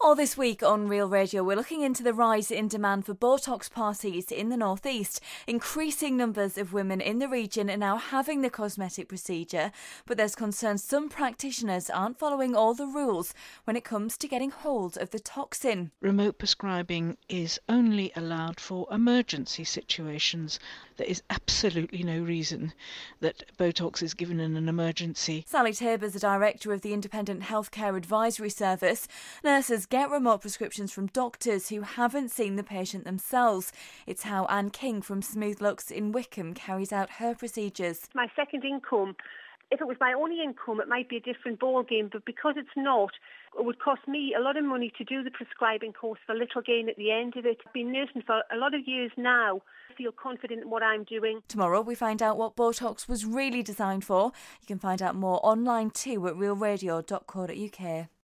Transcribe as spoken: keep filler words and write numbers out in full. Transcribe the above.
All this week on Real Radio, we're looking into the rise in demand for Botox parties in the North East. Increasing numbers of women in the region are now having the cosmetic procedure, but there's concern some practitioners aren't following all the rules when it comes to getting hold of the toxin. Remote prescribing is only allowed for emergency situations. There is absolutely no reason that Botox is given in an emergency. Sally Taber is the director of the Independent Healthcare Advisory Service. Nurses get remote prescriptions from doctors who haven't seen the patient themselves. It's how Anne King from Smooth Looks in Wickham carries out her procedures. My second income. If it was my only income, it might be a different ball game, but because it's not, it would cost me a lot of money to do the prescribing course for little gain at the end of it. I've been nursing for a lot of years now. I feel confident in what I'm doing. Tomorrow we find out what Botox was really designed for. You can find out more online too at real radio dot co dot uk.